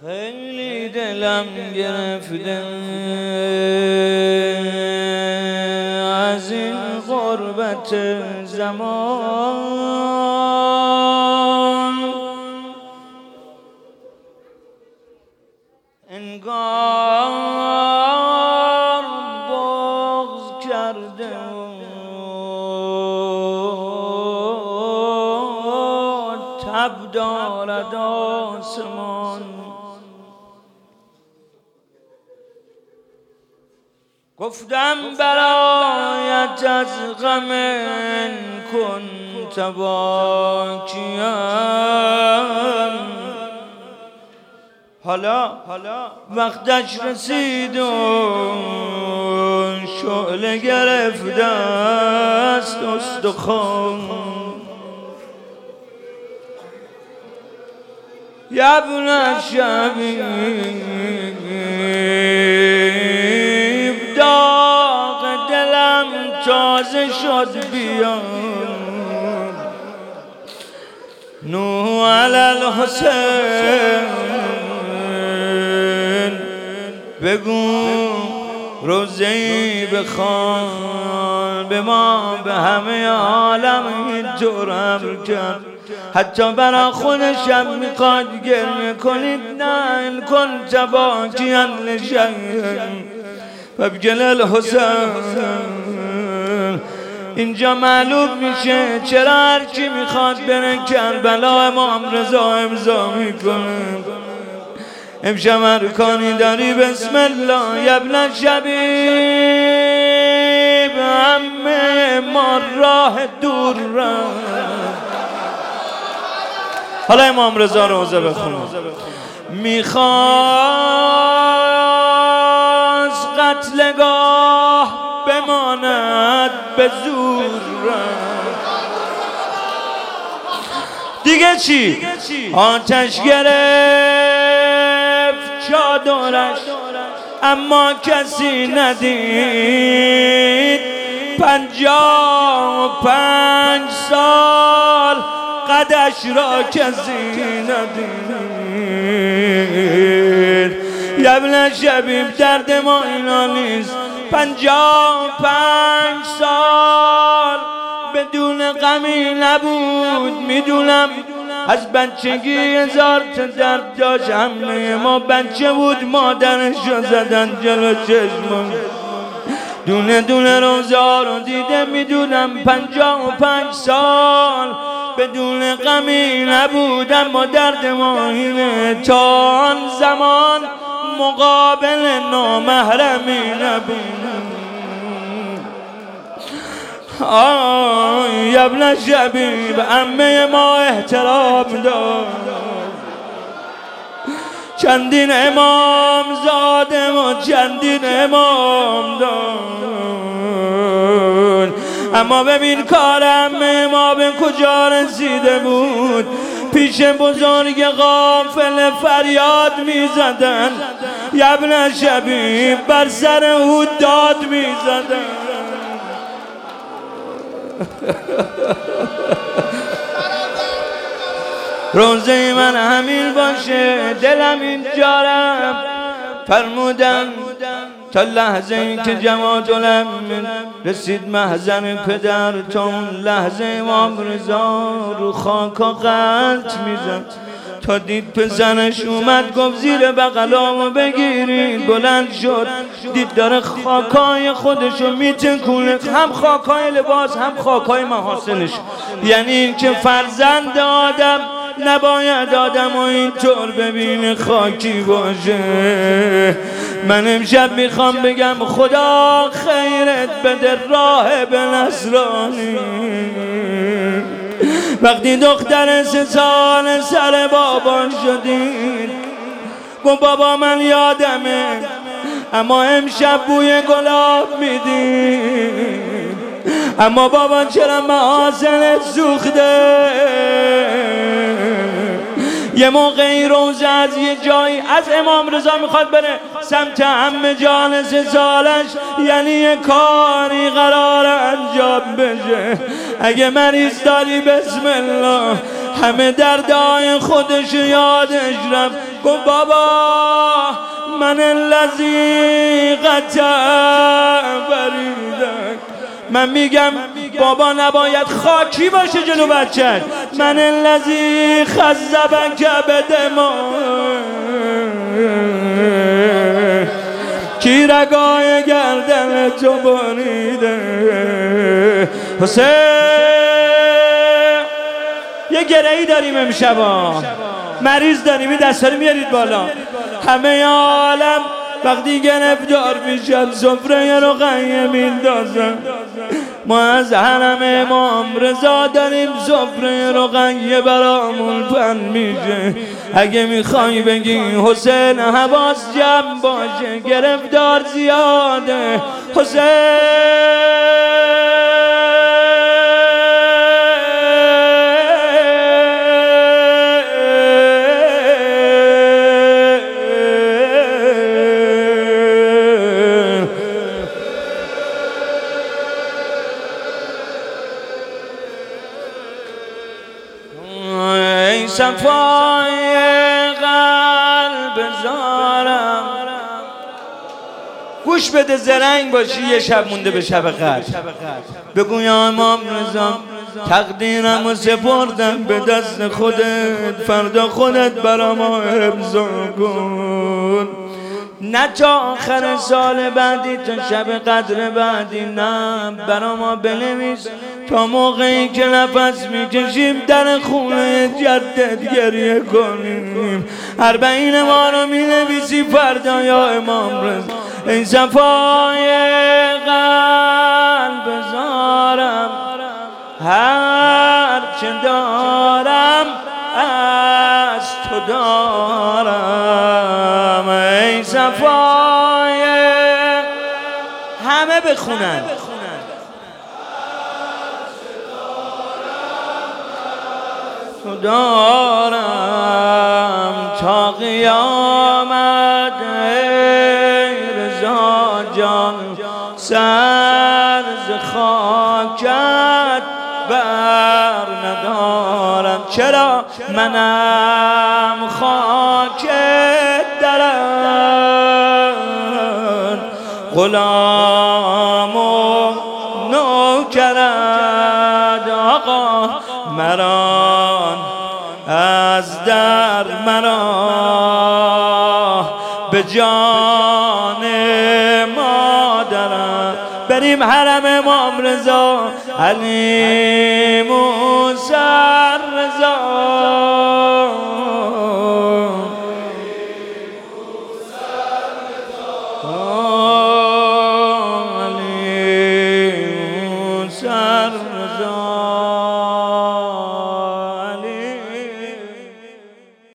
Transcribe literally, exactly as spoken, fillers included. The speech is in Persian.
خیلی دلم گرفته از این غربت زمان، انگار بغض کرده و تب دارد آسمان. گفتم برایت از غم کنت باکیم، حالا وقتش رسید و شعله گرفته است استخوان. یا ابن شبیب داغ دلم تازه شد، بیان نوح علی الحسین بگو روزه‌ای بخوان به ما، به همه عالم اینطور امر کرد. حتی برا خودشم میخواد گریه کنید، نه کن تباکیاً لشیء فابکل الحسین. اینجا معلوم میشه چرا هر کی میخواد بره کربلا امام رضا امضا میکنه. امشب ارکانی داری، بسم الله. یا ابن شبیب همه ما راه دور رفت. حالا امام رضا روزه بخونم. میخواست قتلگاه بماند به زور رفت. دیگه چی؟ آتش گرفت چادرش اما کسی ندید. پنجاه و پنج سال قدش را کسی ندید. یا ابن شبیب درد ما اینا نیست. پنجاه و پنج سال بدون غمی نبود. میدونم از بچگی هزار تا درد داشت. همه ما بچه بود مادرش رو زدن جلو چشم، دونه دونه روزا رو دیده. میدونم پنجاه و پنج سال بدون غمی نبود، اما درد ما اینه تا آن زمان مقابل نامحرمی نبود. آه یا ابن شبیب عمه ما احترام داد. چندین امام زاده و چندین امام داد، اما ببین کار عمه ما به کجا رسیده بود. پیش بزرگ غافل فریاد می زدن. یا ابن شبیب بر سر او داد می زدن. روزه من همین باشه، دلم اینجا رفت. فرمودن تا لحظه ای که جماعت علم رسید محضر پدر، تا اون لحظه امام رضا رو خاکا قلط میزد. تا دید پسرش اومد گفت زیر بغلامو بگیرید. بلند شد دید داره خاکای خودشو میتکونه، هم خاکای لباس هم خاکای محاسنش. یعنی این که فرزند آدم نباید آدم و اینطور ببینه خاکی باشه. من امشب میخوام بگم خدا خیرت بده راهب نصرانی. وقتی دختر سه سال سر بابا شدید گفت بابا من یادمه، اما امشب بوی گلاب میدید. اما بابا چرا محاسنت سوخته؟ یه موقعی روزه از یه جایی از امام رضا میخواد بره سمت عمه جان سه سالش، یعنی یه کاری قرار انجام بشه. اگه مریض داری بسم الله، همه دردای خودش یادش رفت. گفت بابا من الذی قطع بریدک. من میگم بابا نباید خاکی باشه جلو بچه. من الذی خذبک بدماء، کی رگای گردن تو بریده. حسین یه گرهی داریم امشبا، مریض داریم، این دستا رو میارید بالا. همه عالم وقتی گرفتار میشن سفره رقیه میندازن. ما از حرم امام رضا داریم سفره رقیه برامون پهن میشه. اگه میخوای بگی حسین حواس جمع باشه، گرفتار زیاده. حسین صفای قلب زارم. گوش بده زرنگ باشی، یه شب مونده به شب قدر. بگو یا امام رضا تقدیرم و سپردم به دست خودت، فردا خودت برا ما حفظ کن. نه تا آخر سال بعدی، تا شب قدر بعدی، نه برا ما بنویس تا موقعی که نفس میکشیم در خونه جدت گریه کنیم. اربعین ما رو مینویسی فردا یا امام رضا. این صفای قلب زارم، هر چه دارم از تو دارم. ای صفای همه بخونن. تو دارم تا قیامت. ای رضا جان سر ز خاکت بر ندارم. چرا منم خاک درم، غلام و نوکرت. آقا مران از در مرا به جان مادرم. بریم حرم امام رضا، علی موسی رضا. علی موسی